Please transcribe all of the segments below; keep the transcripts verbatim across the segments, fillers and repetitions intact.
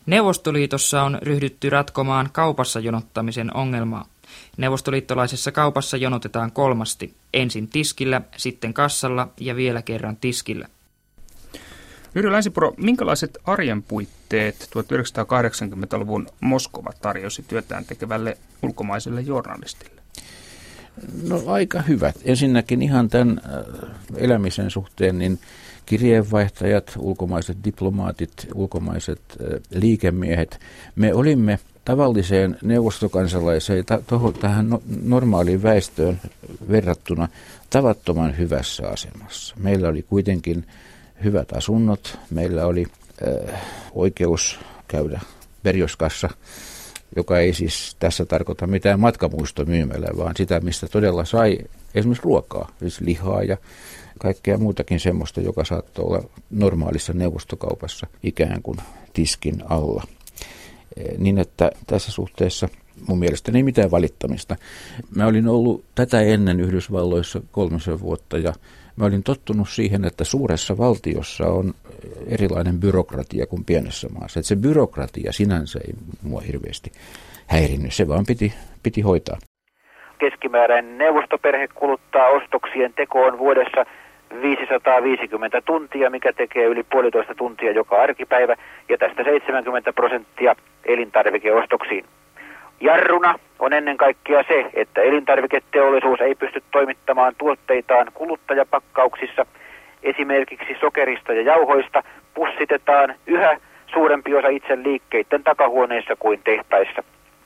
Neuvostoliitossa on ryhdytty ratkomaan kaupassa jonottamisen ongelmaa. Neuvostoliittolaisessa kaupassa jonotetaan kolmasti. Ensin tiskillä, sitten kassalla ja vielä kerran tiskillä. Yrjö Länsipuro, minkälaiset arjen puitteet tuhatyhdeksänsataakahdeksankymmentäluvun Moskova tarjosi työtään tekevälle ulkomaiselle journalistille? No aika hyvät. Ensinnäkin ihan tämän elämisen suhteen niin kirjeenvaihtajat, ulkomaiset diplomaatit, ulkomaiset liikemiehet, me olimme tavalliseen neuvostokansalaiseen, tähän normaaliin väestöön verrattuna tavattoman hyvässä asemassa. Meillä oli kuitenkin hyvät asunnot, meillä oli äh, oikeus käydä Berjoskassa, joka ei siis tässä tarkoita mitään matkamuistomyymälää, vaan sitä, mistä todella sai esimerkiksi ruokaa, siis lihaa ja kaikkea muutakin semmoista, joka saattoi olla normaalissa neuvostokaupassa ikään kuin tiskin alla. Niin että tässä suhteessa mun mielestäni ei mitään valittamista. Mä olin ollut tätä ennen Yhdysvalloissa kolmisen vuotta ja mä olin tottunut siihen, että suuressa valtiossa on erilainen byrokratia kuin pienessä maassa. Että se byrokratia sinänsä ei mua hirveästi häirinnyt, se vaan piti, piti hoitaa. Keskimääräinen neuvostoperhe kuluttaa ostoksien tekoon vuodessa viisisataaviisikymmentä tuntia, mikä tekee yli puolitoista tuntia joka arkipäivä, ja tästä seitsemänkymmentä prosenttia elintarvikeostoksiin. Jarruna on ennen kaikkea se, että elintarviketeollisuus ei pysty toimittamaan tuotteitaan kuluttajapakkauksissa. Esimerkiksi sokerista ja jauhoista pussitetaan yhä suurempi osa itse liikkeiden takahuoneissa kuin tehtaissa.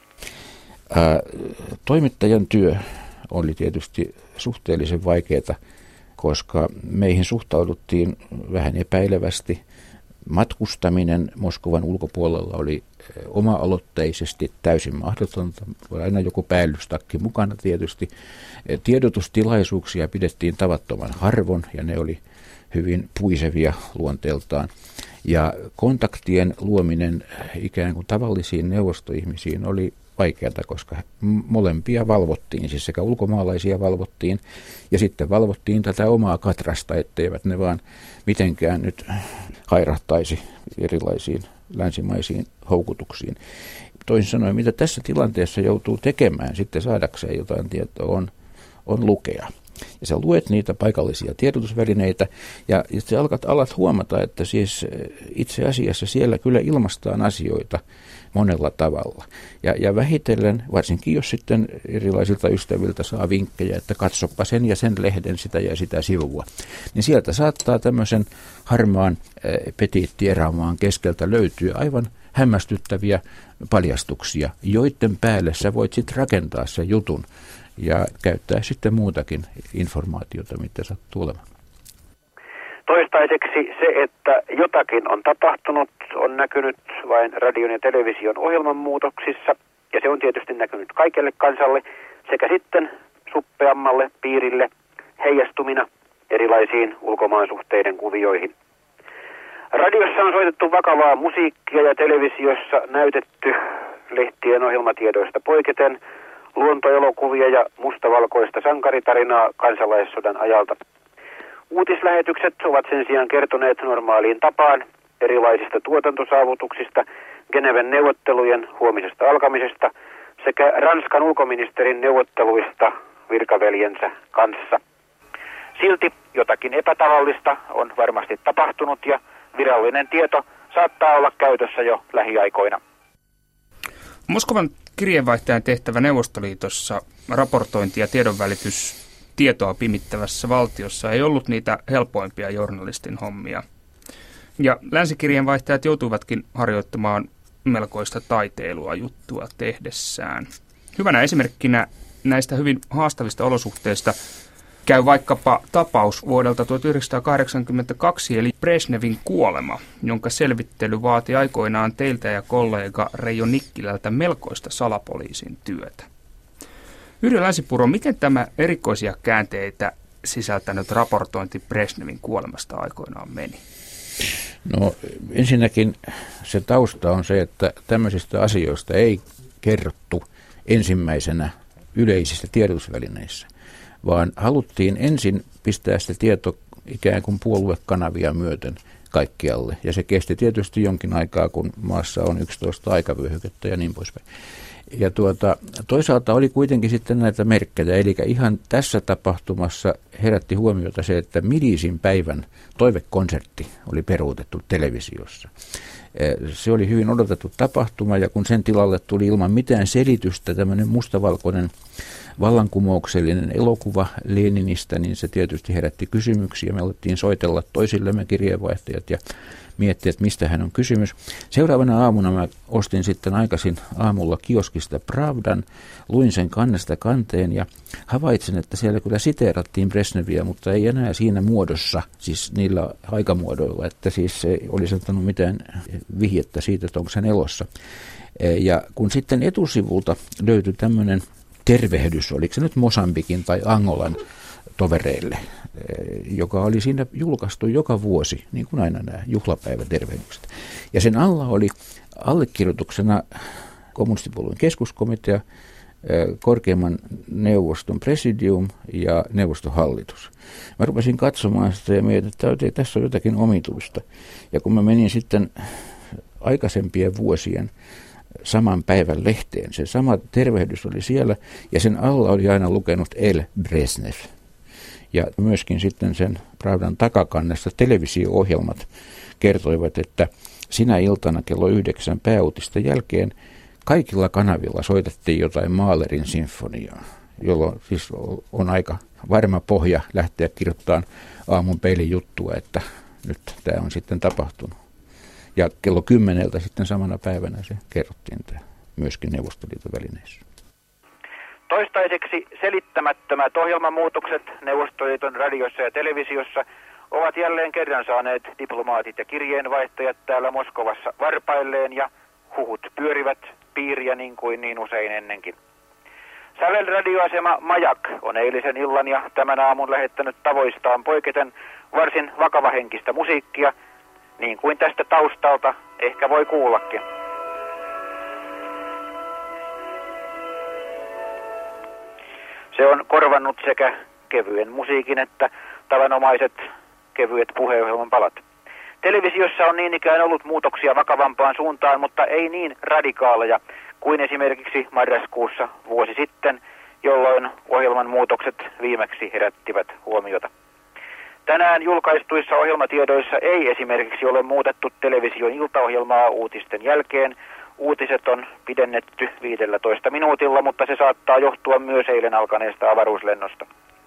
Ää, toimittajan työ oli tietysti suhteellisen vaikeaa, koska meihin suhtauduttiin vähän epäilevästi. Matkustaminen Moskovan ulkopuolella oli oma-aloitteisesti täysin mahdotonta. Oli aina joku päällystakki mukana tietysti. Tiedotustilaisuuksia pidettiin tavattoman harvoin ja ne oli hyvin puisevia luonteeltaan. Ja kontaktien luominen ikään kuin tavallisiin neuvostoihmisiin oli vaikeata, koska molempia valvottiin, siis sekä ulkomaalaisia valvottiin ja sitten valvottiin tätä omaa katrasta, etteivät ne vaan mitenkään nyt hairahtaisi erilaisiin länsimaisiin houkutuksiin. Toisin sanoen, mitä tässä tilanteessa joutuu tekemään sitten saadakseen jotain tietoa on, on lukea. Ja sä luet niitä paikallisia tiedotusvälineitä ja sä alat, alat huomata, että siis itse asiassa siellä kyllä ilmaistaan asioita monella tavalla. Ja, ja vähitellen, varsinkin jos sitten erilaisilta ystäviltä saa vinkkejä, että katsoppa sen ja sen lehden sitä ja sitä sivua, niin sieltä saattaa tämmöisen harmaan petiittierämaan keskeltä löytyä aivan hämmästyttäviä paljastuksia, joiden päälle sä voit sitten rakentaa sen jutun ja käyttää sitten muutakin informaatiota, mitä sattuu olemaan. Toistaiseksi se, että jotakin on tapahtunut, on näkynyt vain radion ja television ohjelmanmuutoksissa, ja se on tietysti näkynyt kaikelle kansalle, sekä sitten suppeammalle piirille heijastumina erilaisiin ulkomaansuhteiden kuvioihin. Radiossa on soitettu vakavaa musiikkia ja televisiossa näytetty lehtien ohjelmatiedoista poiketen luontoelokuvia ja mustavalkoista sankaritarinaa kansalaissodan ajalta. Uutislähetykset ovat sen sijaan kertoneet normaaliin tapaan erilaisista tuotantosaavutuksista, Geneven neuvottelujen huomisesta alkamisesta sekä Ranskan ulkoministerin neuvotteluista virkaveljensä kanssa. Silti jotakin epätavallista on varmasti tapahtunut ja virallinen tieto saattaa olla käytössä jo lähiaikoina. Moskovan kirjeenvaihtajan tehtävä Neuvostoliitossa, raportointi ja tiedonvälitys tietoa pimittävässä valtiossa ei ollut niitä helpoimpia journalistin hommia. Ja länsikirjeenvaihtajat joutuivatkin harjoittamaan melkoista taiteilua juttua tehdessään. Hyvänä esimerkkinä näistä hyvin haastavista olosuhteista käy vaikkapa tapaus vuodelta tuhatyhdeksänsataakahdeksankymmentäkaksi, eli Brezhnevin kuolema, jonka selvittely vaati aikoinaan teiltä ja kollega Reijo Nikkilältä melkoista salapoliisin työtä. Yrjö Länsipuro, miten tämä erikoisia käänteitä sisältänyt raportointi Brezhnevin kuolemasta aikoinaan meni? No ensinnäkin se tausta on se, että tämmöisistä asioista ei kerrottu ensimmäisenä yleisissä tiedotusvälineissä, vaan haluttiin ensin pistää sitä tieto ikään kuin puoluekanavia myöten kaikkialle. Ja se kesti tietysti jonkin aikaa, kun maassa on yksitoista aikavyöhykettä ja niin poispäin. Ja tuota, toisaalta oli kuitenkin sitten näitä merkkejä, eli ihan tässä tapahtumassa herätti huomiota se, että Milisin päivän toivekonsertti oli peruutettu televisiossa. Se oli hyvin odotettu tapahtuma, ja kun sen tilalle tuli ilman mitään selitystä tämmöinen mustavalkoinen vallankumouksellinen elokuva Leninistä, niin se tietysti herätti kysymyksiä. Me alettiin soitella toisillemme kirjeenvaihtajat ja miettiä, että mistä hän on kysymys. Seuraavana aamuna mä ostin sitten aikaisin aamulla kioskista Pravdan, luin sen kannesta kanteen ja havaitsin, että siellä kyllä siteerattiin Brezhneviä, mutta ei enää siinä muodossa, siis niillä aikamuodoilla, että siis se olisi antanut mitään vihjettä siitä, että onko hän elossa. Ja kun sitten etusivulta löytyi tämmöinen tervehdys, oliko se nyt Mosambikin tai Angolan tovereille, joka oli siinä julkaistu joka vuosi, niin kuin aina nämä juhlapäivätervehdykset. Ja sen alla oli allekirjoituksena kommunistipuolueen keskuskomitea, korkeimman neuvoston presidium ja neuvostohallitus. Mä rupesin katsomaan sitä ja mietin, että tässä on jotakin omituista. Ja kun mä menin sitten aikaisempien vuosien saman päivän lehteen, se sama tervehdys oli siellä ja sen alla oli aina lukenut El Brezhnev. Ja myöskin sitten sen Pravdan takakannessa televisio-ohjelmat kertoivat, että sinä iltana kello yhdeksän pääuutisten jälkeen kaikilla kanavilla soitettiin jotain Mahlerin sinfoniaa, jolloin siis on aika varma pohja lähteä kirjoittamaan aamun peilin juttua, että nyt tämä on sitten tapahtunut. Ja kello kymmeneltä sitten samana päivänä se kerrottiin tämä myöskin Neuvostoliiton välineissä. Toistaiseksi selittämättömät ohjelmamuutokset Neuvostoliiton radiossa ja televisiossa ovat jälleen kerran saaneet diplomaatit ja kirjeenvaihtajat täällä Moskovassa varpailleen ja huhut pyörivät piiriä niin kuin niin usein ennenkin. Sävel radioasema Majak on eilisen illan ja tämän aamun lähettänyt tavoistaan poiketen varsin vakavahenkistä musiikkia, niin kuin tästä taustalta ehkä voi kuullakin. Se on korvannut sekä kevyen musiikin että tavanomaiset kevyet puheenohjelman palat. Televisiossa on niin ikään ollut muutoksia vakavampaan suuntaan, mutta ei niin radikaaleja kuin esimerkiksi marraskuussa vuosi sitten, jolloin ohjelman muutokset viimeksi herättivät huomiota. Tänään julkaistuissa ohjelmatiedoissa ei esimerkiksi ole muutettu television iltaohjelmaa uutisten jälkeen. Uutiset on pidennetty viidellätoista minuutilla, mutta se saattaa johtua myös eilen alkaneesta avaruuslennosta.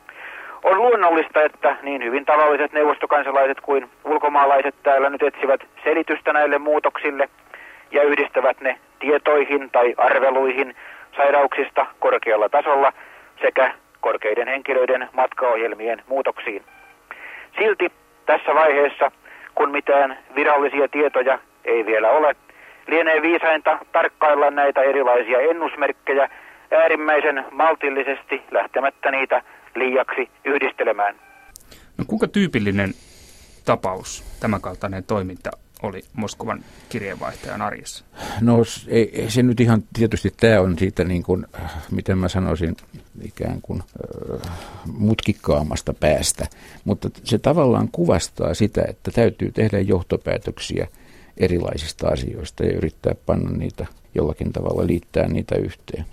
On luonnollista, että niin hyvin tavalliset neuvostokansalaiset kuin ulkomaalaiset täällä nyt etsivät selitystä näille muutoksille ja yhdistävät ne tietoihin tai arveluihin sairauksista korkealla tasolla sekä korkeiden henkilöiden matkaohjelmien muutoksiin. Silti tässä vaiheessa, kun mitään virallisia tietoja ei vielä ole, lienee viisainta tarkkailla näitä erilaisia ennusmerkkejä äärimmäisen maltillisesti lähtemättä niitä liiaksi yhdistelemään. No kuinka tyypillinen tapaus tämänkaltainen toiminta oli Moskovan kirjeenvaihtajan arjessa? No ei, ei se nyt ihan, tietysti tämä on siitä niin kuin, miten mä sanoisin, ikään kuin äh, mutkikkaamasta päästä, mutta se tavallaan kuvastaa sitä, että täytyy tehdä johtopäätöksiä erilaisista asioista ja yrittää panna niitä jollakin tavalla, liittää niitä yhteen.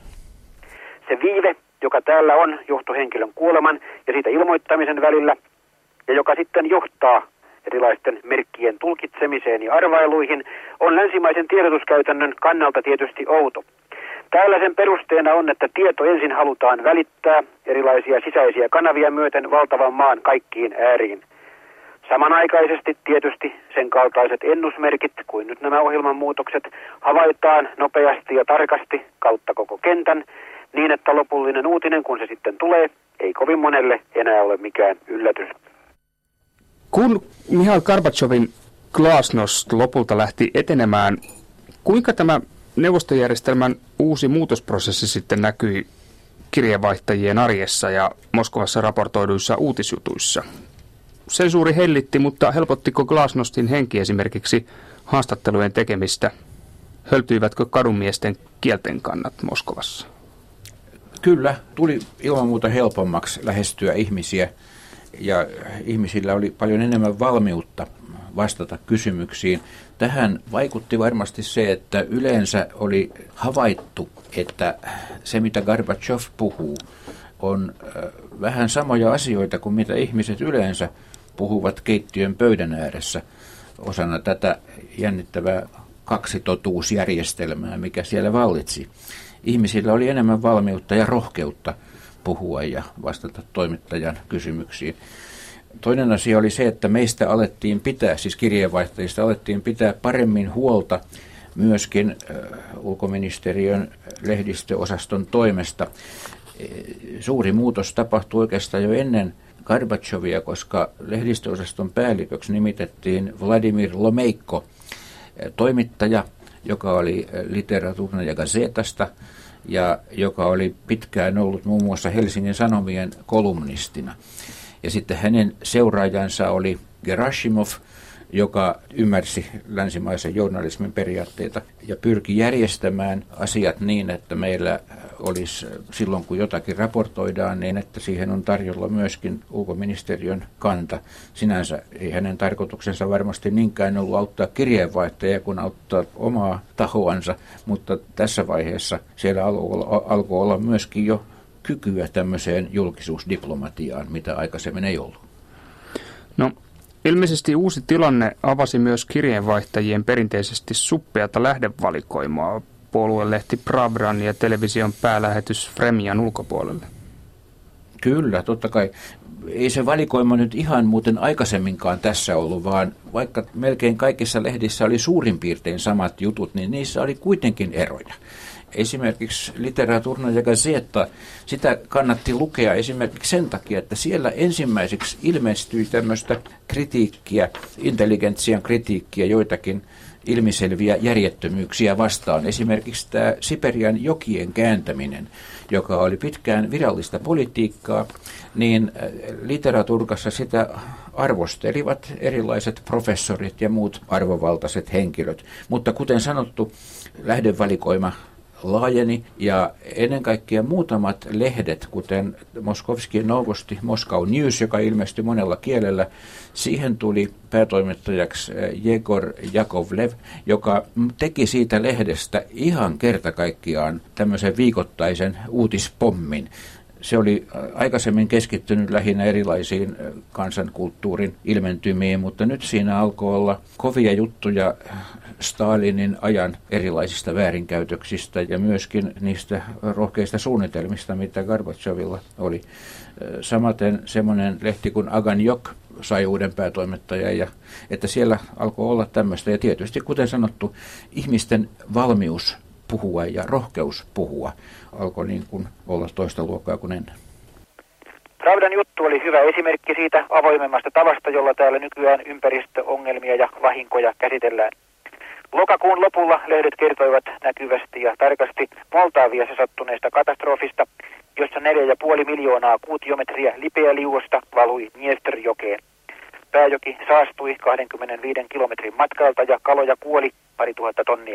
Se viive, joka täällä on johtohenkilön kuoleman ja siitä ilmoittamisen välillä, ja joka sitten johtaa erilaisten merkkien tulkitsemiseen ja arvailuihin, on länsimaisen tiedotuskäytännön kannalta tietysti outo. Täällä sen perusteena on, että tieto ensin halutaan välittää erilaisia sisäisiä kanavia myöten valtavan maan kaikkiin ääriin. Samanaikaisesti tietysti sen kaltaiset ennusmerkit kuin nyt nämä ohjelmanmuutokset havaitaan nopeasti ja tarkasti kautta koko kentän niin, että lopullinen uutinen, kun se sitten tulee, ei kovin monelle enää ole mikään yllätys. Kun Mihail Gorbatsovin glasnost lopulta lähti etenemään, kuinka tämä neuvostojärjestelmän uusi muutosprosessi sitten näkyi kirjeenvaihtajien arjessa ja Moskovassa raportoiduissa uutisjutuissa? Sensuuri hellitti, mutta helpottiko glasnostin henki esimerkiksi haastattelujen tekemistä? Höltyivätkö kadunmiesten kielten kannat Moskovassa? Kyllä, tuli ilman muuta helpommaksi lähestyä ihmisiä ja ihmisillä oli paljon enemmän valmiutta vastata kysymyksiin. Tähän vaikutti varmasti se, että yleensä oli havaittu, että se mitä Gorbatšov puhuu on vähän samoja asioita kuin mitä ihmiset yleensä puhuvat keittiön pöydän ääressä osana tätä jännittävää kaksitotuusjärjestelmää, mikä siellä vallitsi. Ihmisillä oli enemmän valmiutta ja rohkeutta puhua ja vastata toimittajan kysymyksiin. Toinen asia oli se, että meistä alettiin pitää, siis kirjeenvaihtajista alettiin pitää paremmin huolta myöskin ulkoministeriön lehdistöosaston toimesta. Suuri muutos tapahtui oikeastaan jo ennen Gorbatšovia, koska lehdistöosaston päälliköksi nimitettiin Vladimir Lomeikko, toimittaja, joka oli Literaturnaja Gazetasta ja joka oli pitkään ollut muun muassa Helsingin Sanomien kolumnistina. Ja sitten hänen seuraajansa oli Gerasimov, joka ymmärsi länsimaisen journalismin periaatteita ja pyrki järjestämään asiat niin, että meillä olisi silloin, kun jotakin raportoidaan, niin että siihen on tarjolla myöskin ulkoministeriön kanta. Sinänsä ei hänen tarkoituksensa varmasti niinkään ollut auttaa kirjeenvaihtajia, kun auttaa omaa tahoansa, mutta tässä vaiheessa siellä alkoi olla myöskin jo kykyä tämmöiseen julkisuusdiplomatiaan, mitä aikaisemmin ei ollut. No, ilmeisesti uusi tilanne avasi myös kirjeenvaihtajien perinteisesti suppeata lähdevalikoimaa puoluelehti Pravdan ja television päälähetys Vremjan ulkopuolelle. Kyllä, totta kai. Ei se valikoima nyt ihan muuten aikaisemminkaan tässä ollut, vaan vaikka melkein kaikissa lehdissä oli suurin piirtein samat jutut, niin niissä oli kuitenkin eroja. Esimerkiksi Literaturnaja Gazeta, sitä kannatti lukea esimerkiksi sen takia, että siellä ensimmäiseksi ilmestyi tämmöistä kritiikkiä, intelligentsian kritiikkiä, joitakin ilmiselviä järjettömyyksiä vastaan. Esimerkiksi tämä Siperian jokien kääntäminen, joka oli pitkään virallista politiikkaa, niin Literaturkassa sitä arvostelivat erilaiset professorit ja muut arvovaltaiset henkilöt. Mutta kuten sanottu, lähdevalikoima laajeni ja ennen kaikkea muutamat lehdet, kuten Moskovski Novosti, Moscow News, joka ilmestyi monella kielellä, siihen tuli päätoimittajaksi Jegor Jakovlev, joka teki siitä lehdestä ihan kerta kaikkiaan tämmöisen viikoittaisen uutispommin. Se oli aikaisemmin keskittynyt lähinnä erilaisiin kansankulttuurin ilmentymiin, mutta nyt siinä alkoi olla kovia juttuja Stalinin ajan erilaisista väärinkäytöksistä ja myöskin niistä rohkeista suunnitelmista, mitä Gorbatšovilla oli. Samaten semmoinen lehti kuin Aganjok sai uuden päätoimittajan, ja että siellä alkoi olla tämmöistä. Ja tietysti, kuten sanottu, ihmisten valmius puhua ja rohkeus puhua alkoi niin kuin olla toista luokkaa kuin ennen. Pravdan juttu oli hyvä esimerkki siitä avoimemmasta tavasta, jolla täällä nykyään ympäristöongelmia ja vahinkoja käsitellään. Lokakuun lopulla lehdet kertoivat näkyvästi ja tarkasti Moldaviassa sattuneesta katastrofista, jossa neljä ja puoli miljoonaa kuutiometriä lipeäliuosta valui Dniesterjokeen. Pääjoki saastui kaksikymmentäviisi kilometrin matkalta ja kaloja kuoli pari tuhatta tonnia.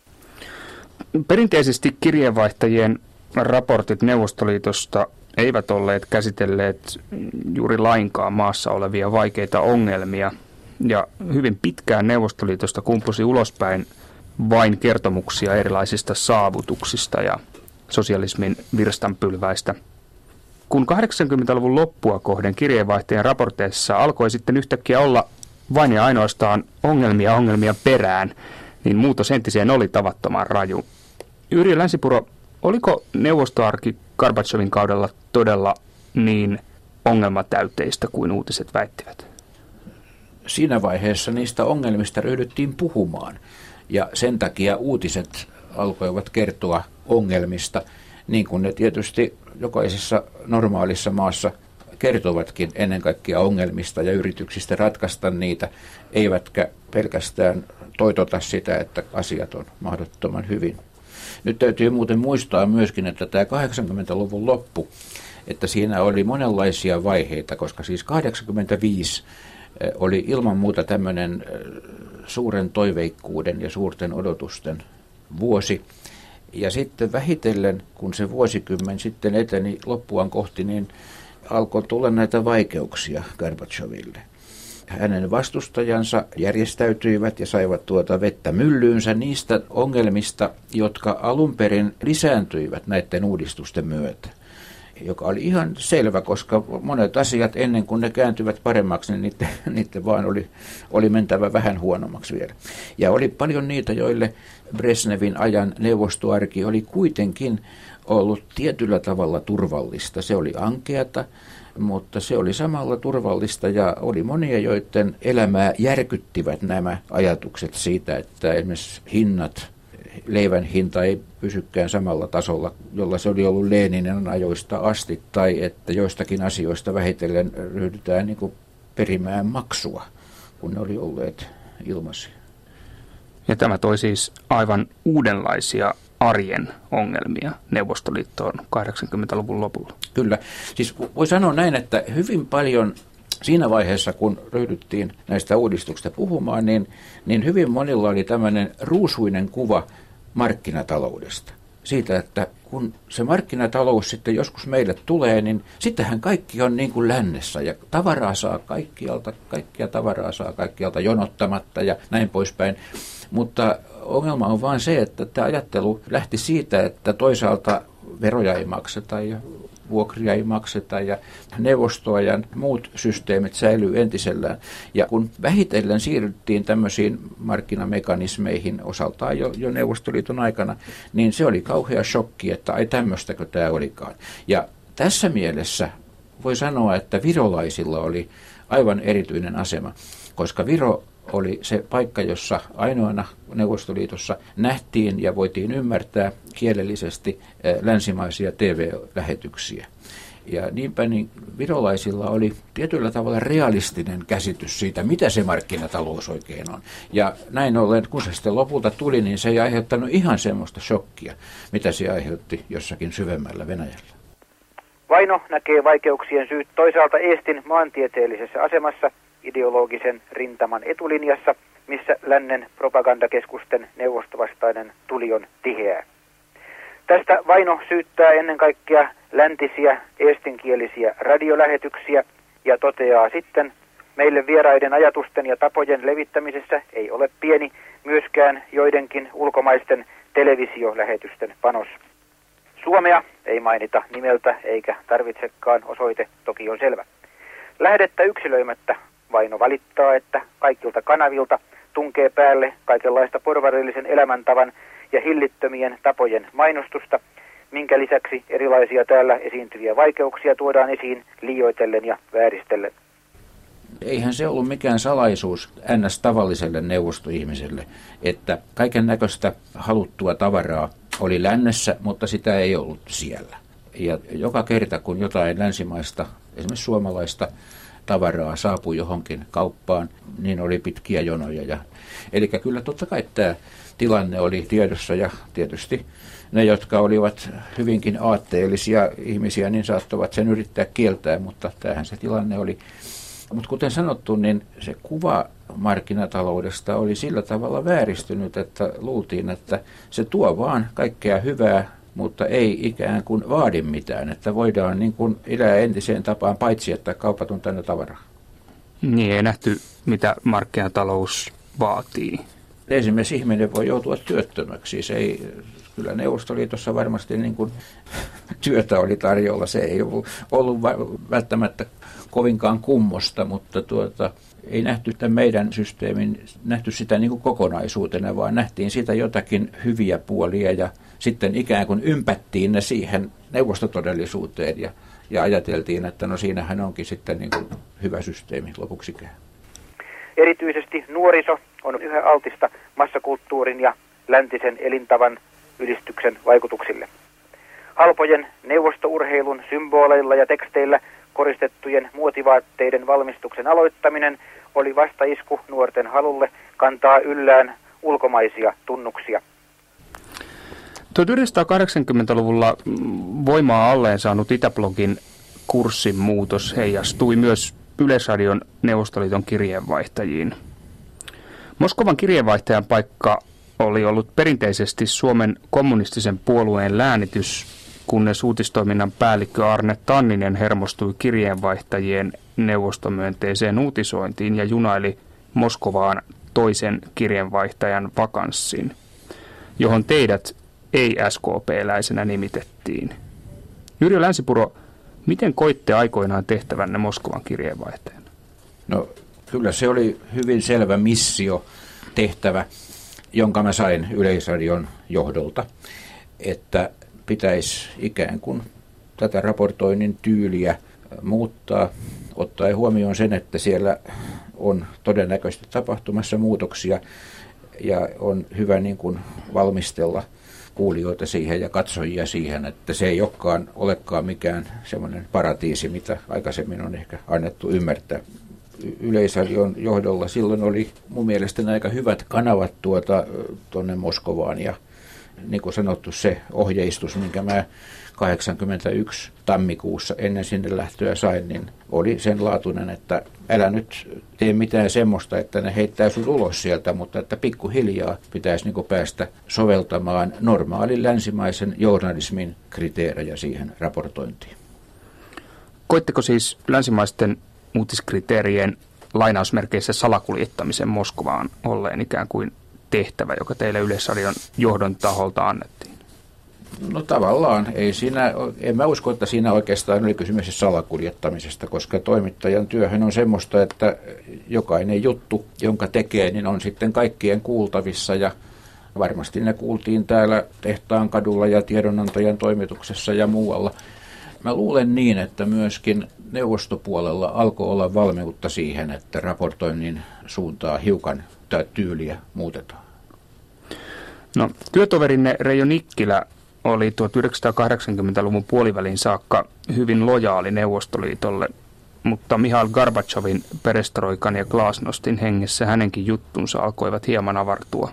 Perinteisesti kirjeenvaihtajien raportit Neuvostoliitosta eivät olleet käsitelleet juuri lainkaan maassa olevia vaikeita ongelmia, ja hyvin pitkään Neuvostoliitosta kumpusi ulospäin vain kertomuksia erilaisista saavutuksista ja sosialismin virstanpylväistä. Kun kahdeksankymmentäluvun loppua kohden kirjeenvaihtajien raporteissa alkoi sitten yhtäkkiä olla vain ja ainoastaan ongelmia ongelmia perään, niin muutos entiseen oli tavattoman raju. Yrjö Länsipuro, oliko neuvostoarki Gorbatšovin kaudella todella niin ongelmatäyteistä kuin uutiset väittivät? Siinä vaiheessa niistä ongelmista ryhdyttiin puhumaan, ja sen takia uutiset alkoivat kertoa ongelmista, niin kuin ne tietysti jokaisessa normaalissa maassa kertovatkin ennen kaikkea ongelmista ja yrityksistä ratkaista niitä, eivätkä pelkästään toitota sitä, että asiat on mahdottoman hyvin. Nyt täytyy muuten muistaa myöskin, että tämä kahdeksankymmentäluvun loppu, että siinä oli monenlaisia vaiheita, koska siis kahdeksankymmentäviisi oli ilman muuta tämmöinen suuren toiveikkuuden ja suurten odotusten vuosi. Ja sitten vähitellen, kun se vuosikymmen sitten eteni loppuaan kohti, niin alkoi tulla näitä vaikeuksia Gorbatšoville. hänen vastustajansa järjestäytyivät ja saivat tuota vettä myllyynsä niistä ongelmista, jotka alun perin lisääntyivät näiden uudistusten myötä. Joka oli ihan selvä, koska monet asiat ennen kuin ne kääntyvät paremmaksi, niin niiden, niiden vaan oli, oli mentävä vähän huonommaksi vielä. Ja oli paljon niitä, joille Brezhnevin ajan neuvostoarki oli kuitenkin ollut tietyllä tavalla turvallista. Se oli ankeata, mutta se oli samalla turvallista ja oli monia, joiden elämää järkyttivät nämä ajatukset siitä, että esimerkiksi hinnat, leivän hinta ei pysykään samalla tasolla, jolla se oli ollut Leninin ajoista asti, tai että joistakin asioista vähitellen ryhdytään niin kuin perimään maksua, kun ne oli olleet ilmaisia. Ja tämä toi siis aivan uudenlaisia arjen ongelmia Neuvostoliittoon kahdeksankymmentäluvun lopulla. Kyllä. Siis voi sanoa näin, että hyvin paljon siinä vaiheessa, kun ryhdyttiin näistä uudistuksista puhumaan, niin, niin hyvin monilla oli tämmöinen ruusuinen kuva markkinataloudesta. Siitä, että kun se markkinatalous sitten joskus meille tulee, niin sittenhän kaikki on niin kuin lännessä ja tavaraa saa kaikkialta, kaikkia tavaraa saa kaikkialta jonottamatta ja näin poispäin. Mutta ongelma on vaan se, että tämä ajattelu lähti siitä, että toisaalta veroja ei makseta ja vuokria ei makseta ja neuvostoajan muut systeemit säilyy entisellään. Ja kun vähitellen siirryttiin tämmöisiin markkinamekanismeihin osaltaan jo, jo Neuvostoliiton aikana, niin se oli kauhea shokki, että ai tämmöistäkö tämä olikaan. Ja tässä mielessä voi sanoa, että virolaisilla oli aivan erityinen asema, koska Viro oli se paikka, jossa ainoana Neuvostoliitossa nähtiin ja voitiin ymmärtää kielellisesti länsimaisia T V-lähetyksiä. Ja niinpä niin virolaisilla oli tietyllä tavalla realistinen käsitys siitä, mitä se markkinatalous oikein on. Ja näin ollen, kun se sitten lopulta tuli, niin se ei aiheuttanut ihan semmoista shokkia, mitä se aiheutti jossakin syvemmällä Venäjällä. Vaino näkee vaikeuksien syyt toisaalta Eestin maantieteellisessä asemassa, ideologisen rintaman etulinjassa, missä lännen propagandakeskusten neuvostovastainen tuli on tiheää. Tästä Vaino syyttää ennen kaikkea läntisiä eestinkielisiä radiolähetyksiä ja toteaa sitten, meille vieraiden ajatusten ja tapojen levittämisessä ei ole pieni myöskään joidenkin ulkomaisten televisiolähetysten panos. Suomea ei mainita nimeltä eikä tarvitsekaan, osoite toki on selvä. Lähdettä yksilöimättä Vaino valittaa, että kaikilta kanavilta tunkee päälle kaikenlaista porvarillisen elämäntavan ja hillittömien tapojen mainostusta, minkä lisäksi erilaisia täällä esiintyviä vaikeuksia tuodaan esiin liioitellen ja vääristellen. Eihän se ollut mikään salaisuus ns. Tavalliselle neuvostoihmiselle, että kaiken näköistä haluttua tavaraa oli lännessä, mutta sitä ei ollut siellä. Ja joka kerta, kun jotain länsimaista, esimerkiksi suomalaista tavaraa saapui johonkin kauppaan, niin oli pitkiä jonoja. Ja, eli kyllä totta kai tämä tilanne oli tiedossa ja tietysti ne, jotka olivat hyvinkin aatteellisia ihmisiä, niin saattavat sen yrittää kieltää, mutta tämähän se tilanne oli. Mutta kuten sanottu, niin se kuva markkinataloudesta oli sillä tavalla vääristynyt, että luultiin, että se tuo vaan kaikkea hyvää, mutta ei ikään kuin vaadi mitään, että voidaan niin kuin elää entiseen tapaan, paitsi että kaupat on täynnä tavaraa. Niin, ei nähty, mitä markkinatalous vaatii. Esimerkiksi ihminen voi joutua työttömäksi. Se ei, kyllä Neuvostoliitossa varmasti niin kuin työtä oli tarjolla. Se ei ollut, ollut välttämättä kovinkaan kummosta, mutta tuota, ei nähty tämän meidän systeemin, nähty sitä niin kuin kokonaisuutena, vaan nähtiin sitä jotakin hyviä puolia ja sitten ikään kuin ympättiin ne siihen neuvostotodellisuuteen ja, ja ajateltiin, että no siinähän onkin sitten niin kuin hyvä systeemi lopuksikään. Erityisesti nuoriso on yhä altista massakulttuurin ja läntisen elintavan ylistyksen vaikutuksille. Halpojen neuvostourheilun symboleilla ja teksteillä koristettujen muotivaatteiden valmistuksen aloittaminen oli vastaisku nuorten halulle kantaa yllään ulkomaisia tunnuksia. tuhatyhdeksänsataakahdeksankymmentäluvulla voimaa alleen saanut Itäblogin kurssin muutos heijastui myös Yleisradion Neuvostoliiton kirjeenvaihtajiin. Moskovan kirjeenvaihtajan paikka oli ollut perinteisesti Suomen kommunistisen puolueen läänitys- kunnes uutistoiminnan päällikkö Arne Tanninen hermostui kirjeenvaihtajien neuvostomyönteiseen uutisointiin ja junaili Moskovaan toisen kirjeenvaihtajan vakanssin, johon teidät ei-S K P-läisenä nimitettiin. Yrjö Länsipuro, miten koitte aikoinaan tehtävänne Moskovan kirjeenvaihtajana? No kyllä se oli hyvin selvä missio tehtävä, jonka mä sain Yleisradion johdolta, että pitäisi ikään kuin tätä raportoinnin tyyliä muuttaa, ottaen huomioon sen, että siellä on todennäköisesti tapahtumassa muutoksia ja on hyvä niin kuin valmistella kuulijoita siihen ja katsojia siihen, että se ei olekaan, olekaan mikään semmoinen paratiisi, mitä aikaisemmin on ehkä annettu ymmärtää. Yleisradion johdolla silloin oli mun mielestäni aika hyvät kanavat tuota tuonne Moskovaan ja niin kuin sanottu se ohjeistus, minkä mä kahdeksankymmentäyksi tammikuussa ennen sinne lähtöä sain, niin oli sen laatuinen, että älä nyt tee mitään semmoista, että ne heittää sut ulos sieltä, mutta että pikkuhiljaa pitäisi niin kuin päästä soveltamaan normaalin länsimaisen journalismin kriteerejä siihen raportointiin. Koitteko siis länsimaisten uutiskriteerien lainausmerkeissä salakuljettamisen Moskovaan olleen ikään kuin tehtävä, joka teille Yleisradion johdon taholta annettiin? No tavallaan. Ei siinä, en mä usko, että siinä oikeastaan oli kysymys salakuljettamisesta, koska toimittajan työhän on semmoista, että jokainen juttu, jonka tekee, niin on sitten kaikkien kuultavissa ja varmasti ne kuultiin täällä Tehtaan kadulla ja tiedonantajan toimituksessa ja muualla. Mä luulen niin, että myöskin neuvostopuolella alkoi olla valmiutta siihen, että raportoinnin suuntaa hiukan tai tyyliä muutetaan. No, työtoverinne Reijo Nikkilä oli tuhatyhdeksänsataakahdeksankymmentäluvun puolivälin saakka hyvin lojaali Neuvostoliitolle, mutta Mihail Gorbatsovin perestroikan ja glasnostin hengessä hänenkin juttunsa alkoivat hieman avartua.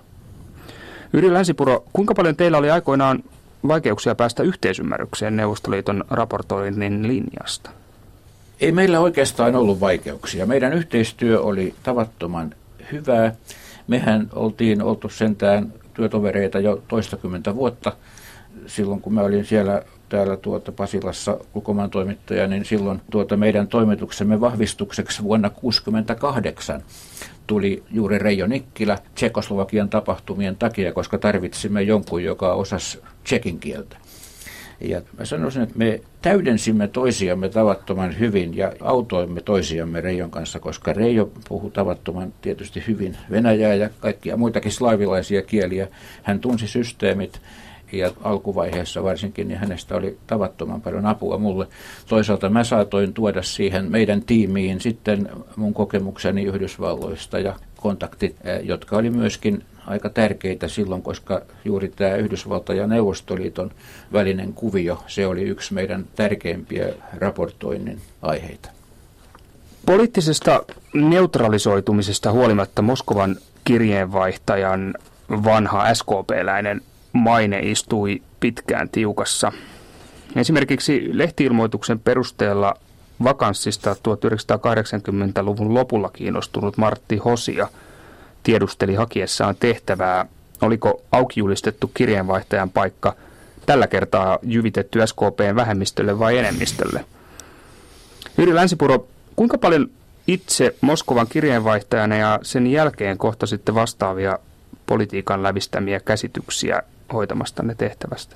Yrjö Länsipuro, kuinka paljon teillä oli aikoinaan vaikeuksia päästä yhteisymmärrykseen Neuvostoliiton raportoinnin linjasta? Ei meillä oikeastaan ollut vaikeuksia. Meidän yhteistyö oli tavattoman hyvää. Mehän oltiin oltu sentään työtovereita jo toistakymmentä vuotta. Silloin kun mä olin siellä täällä tuota Pasilassa ulkomaan toimittaja, niin silloin tuota meidän toimituksemme vahvistukseksi vuonna tuhatyhdeksänsataakuusikymmentäkahdeksan tuli juuri Reijo Nikkilä Tšekoslovakian tapahtumien takia, koska tarvitsimme jonkun, joka osasi tšekin kieltä. Ja mä sanoisin, että me täydensimme toisiamme tavattoman hyvin ja autoimme toisiamme Reijon kanssa, koska Reijo puhui tavattoman tietysti hyvin venäjää ja kaikkia muitakin slaavilaisia kieliä. Hän tunsi systeemit ja alkuvaiheessa varsinkin, niin hänestä oli tavattoman paljon apua mulle. Toisaalta mä saatoin tuoda siihen meidän tiimiin sitten mun kokemukseni Yhdysvalloista ja kontaktit, jotka oli myöskin aika tärkeitä silloin, koska juuri tämä Yhdysvalta ja Neuvostoliiton välinen kuvio, se oli yksi meidän tärkeimpiä raportoinnin aiheita. Poliittisesta neutralisoitumisesta huolimatta Moskovan kirjeenvaihtajan vanha S K P-läinen maine istui pitkään tiukassa. Esimerkiksi lehti-ilmoituksen perusteella vakanssista tuhatyhdeksänsataakahdeksankymmentäluvun lopulla kiinnostunut Martti Hosia tiedusteli hakiessaan tehtävää, oliko auki julistettu kirjeenvaihtajan paikka tällä kertaa jyvitetty S K P:n vähemmistölle vai enemmistölle. Yrjö Länsipuro, kuinka paljon itse Moskovan kirjeenvaihtajana ja sen jälkeen kohtasitte vastaavia politiikan lävistämiä käsityksiä hoitamastanne tehtävästä?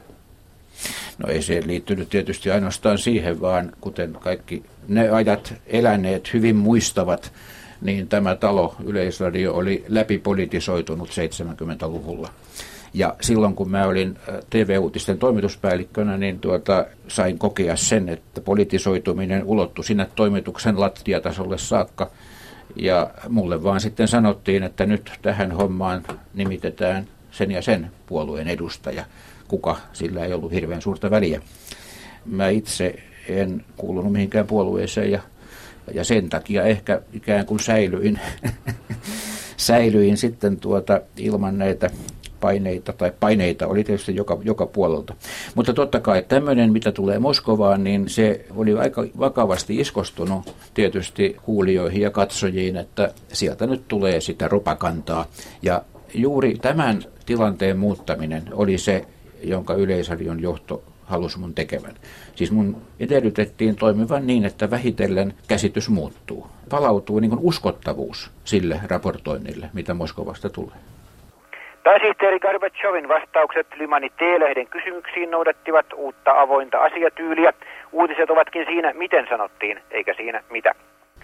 No ei se liittynyt tietysti ainoastaan siihen, vaan kuten kaikki ne ajat eläneet hyvin muistavat, niin tämä talo, Yleisradio, oli läpipolitisoitunut seitsemänkymmentäluvulla. Ja silloin kun mä olin T V-uutisten toimituspäällikkönä, niin tuota, sain kokea sen, että politisoituminen ulottui sinne toimituksen lattiatasolle saakka. Ja mulle vaan sitten sanottiin, että nyt tähän hommaan nimitetään sen ja sen puolueen edustaja. Kuka, sillä ei ollut hirveän suurta väliä. Mä itse en kuulunut mihinkään puolueeseen ja, ja sen takia ehkä ikään kuin säilyin, säilyin sitten tuota ilman näitä paineita, tai paineita oli tietysti joka, joka puolelta. Mutta totta kai tämmöinen, mitä tulee Moskovaan, niin se oli aika vakavasti iskostunut tietysti kuulijoihin ja katsojiin, että sieltä nyt tulee sitä propagandaa. Ja juuri tämän tilanteen muuttaminen oli se, jonka Yleisradion johto halusi mun tekevän. Siis mun edellytettiin toimivan niin, että vähitellen käsitys muuttuu. Palautuu niin kuin uskottavuus sille raportoinnille, mitä Moskovasta tulee. Pääsihteeri Gorbachevin vastaukset Limani T-lehden kysymyksiin noudattivat uutta avointa asiatyyliä. Uutiset ovatkin siinä, miten sanottiin, eikä siinä mitä.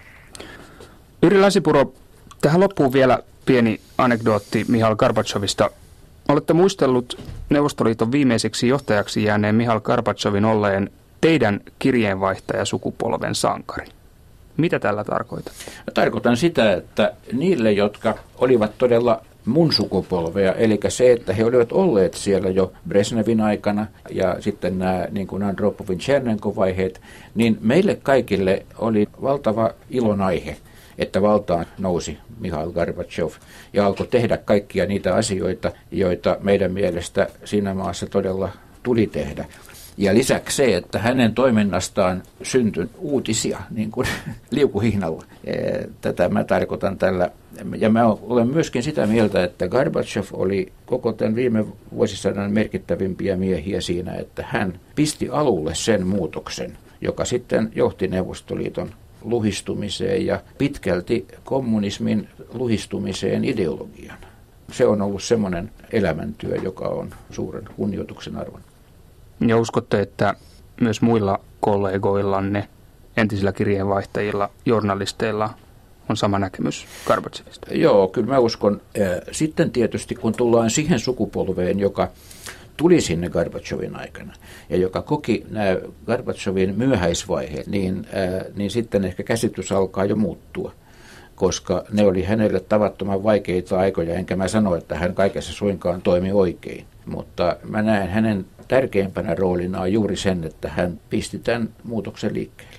Yri Länsipuro, tähän loppuu vielä pieni anekdootti Mihail Gorbachevista. Olette muistellut Neuvostoliiton viimeiseksi johtajaksi jääneen Mihail Gorbachevin olleen teidän kirjeenvaihtajasukupolven sankari. Mitä tällä tarkoitat? Tarkoitan sitä, että niille, jotka olivat todella mun sukupolvea, eli se, että he olivat olleet siellä jo Brezhnevin aikana ja sitten nämä niin kuin Andropovin Tšernenko-vaiheet, niin meille kaikille oli valtava ilon aihe, että valtaan nousi Mihail Gorbachev ja alkoi tehdä kaikkia niitä asioita, joita meidän mielestä siinä maassa todella tuli tehdä. Ja lisäksi se, että hänen toiminnastaan syntyi uutisia niin kuin liukuhihnalla. Tätä mä tarkoitan tällä. Ja mä olen myöskin sitä mieltä, että Gorbachev oli koko tämän viime vuosisadan merkittävimpiä miehiä siinä, että hän pisti alulle sen muutoksen, joka sitten johti Neuvostoliiton luhistumiseen ja pitkälti kommunismin luhistumiseen ideologian. Se on ollut semmoinen elämäntyö, joka on suuren kunnioituksen arvon. Ja uskotte, että myös muilla kollegoillanne, entisillä kirjeenvaihtajilla, journalisteilla on sama näkemys Gorbachevista? Joo, kyllä mä uskon. Sitten tietysti kun tullaan siihen sukupolveen, joka tuli sinne Gorbachevin aikana ja joka koki nämä Gorbachevin myöhäisvaiheet, niin, niin sitten ehkä käsitys alkaa jo muuttua, koska ne oli hänelle tavattoman vaikeita aikoja, enkä mä sano, että hän kaikessa suinkaan toimi oikein. Mutta mä näen hänen tärkeimpänä roolina on juuri sen, että hän pisti tämän muutoksen liikkeelle.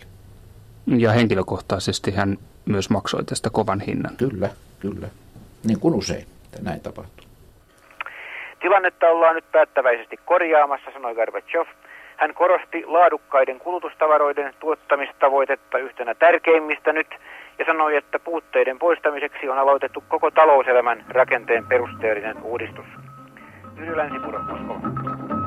Ja henkilökohtaisesti hän myös maksoi tästä kovan hinnan. Kyllä, kyllä. Niin kuin usein näin tapahtuu. Tilannetta ollaan nyt päättäväisesti korjaamassa, sanoi Gorbachev. Hän korosti laadukkaiden kulutustavaroiden tuottamistavoitetta yhtenä tärkeimmistä nyt ja sanoi, että puutteiden poistamiseksi on aloitettu koko talouselämän rakenteen perusteellinen uudistus. Yri Länsipuro, Moskova.